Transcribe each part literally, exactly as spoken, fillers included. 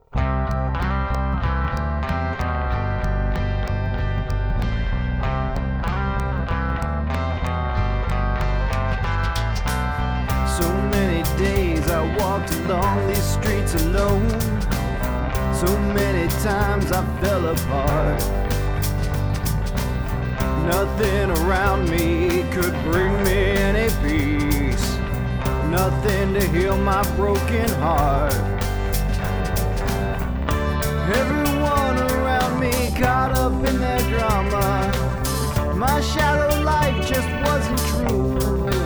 So many days I walked along these streets alone. So many times I fell apart. Nothing around me could bring me any peace. Nothing to heal my broken heart. Everyone around me caught up in their drama. My shallow life just wasn't true.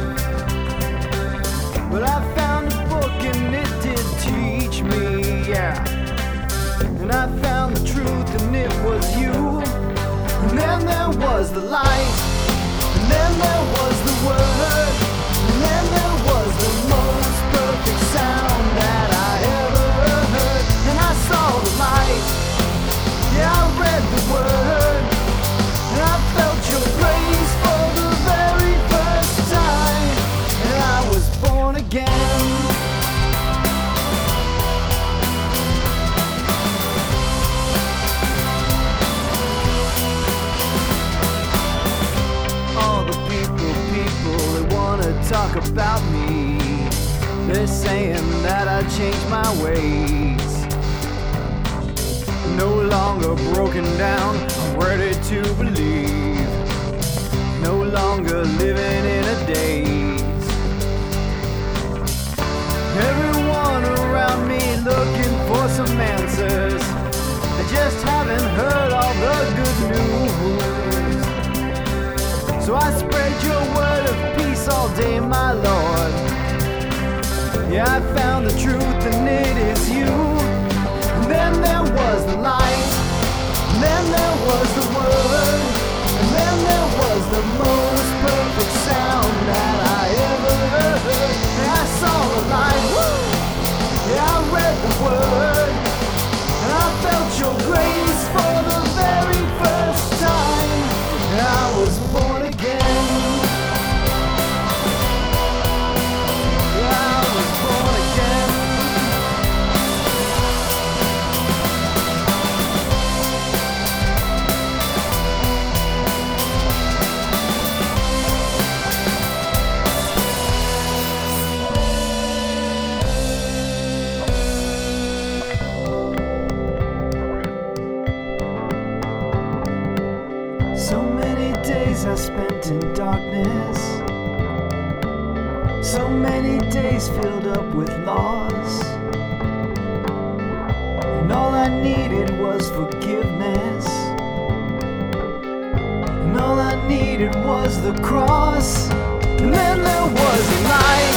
But I found a book and it did teach me, yeah. And I found the truth and it was you. And then there was the light. And then there was the word. And then there was the most perfect sound that I ever heard. And I saw the light. Yeah, I read the word. And I felt your grace for the very first time. And I was born again. All the people, people that wanna talk about me, they're saying that I changed my ways. No longer broken down, I'm ready to believe. No longer living in a daze. Everyone around me looking for some answers. I just haven't heard all the good news. So I spread your word of peace all day, my Lord. Yeah, I found the truth and it is you. And then there was the light. And then there was the word. And then there was the most perfect sound that I ever heard. And I saw the light. Woo! Yeah, I read the word. And I felt your grace for the very first time. And I was born again. Yeah, I was born again. So many days I spent in darkness. So many days filled up with loss. And all I needed was forgiveness. And all I needed was the cross. And then there was a light.